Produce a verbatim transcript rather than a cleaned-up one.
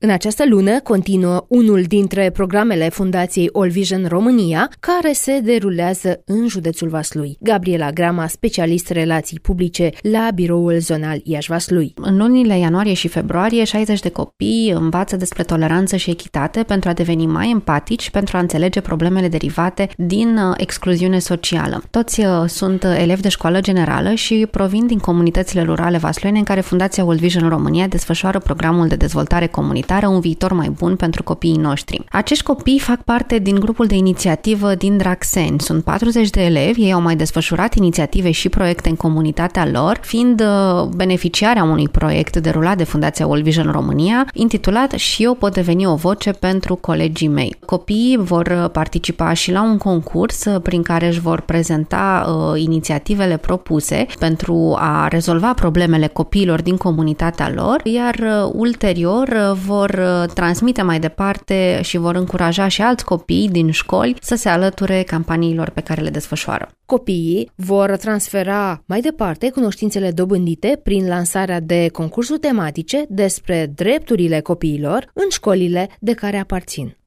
În această lună continuă unul dintre programele Fundației All Vision România, care se derulează în județul Vaslui. Gabriela Grama, specialist relații publice la biroul zonal Iași-Vaslui. În lunile ianuarie și februarie, șaizeci de copii învață despre toleranță și echitate pentru a deveni mai empatici și pentru a înțelege problemele derivate din excluziune socială. Toți sunt elevi de școală generală și provin din comunitățile rurale vasluiene în care Fundația All Vision România desfășoară programul de dezvoltare comunitară Un viitor mai bun pentru copiii noștri. Acești copii fac parte din grupul de inițiativă din Draxeni. Sunt patruzeci de elevi, ei au mai desfășurat inițiative și proiecte în comunitatea lor, fiind beneficiarea unui proiect derulat de Fundația All Vision România, intitulat Și eu pot deveni o voce pentru colegii mei. Copiii vor participa și la un concurs prin care își vor prezenta uh, inițiativele propuse pentru a rezolva problemele copiilor din comunitatea lor, iar uh, ulterior uh, vor transmite mai departe și vor încuraja și alți copii din școli să se alăture campaniilor pe care le desfășoară. Copiii vor transfera mai departe cunoștințele dobândite prin lansarea de concursuri tematice despre drepturile copiilor în școlile de care aparțin.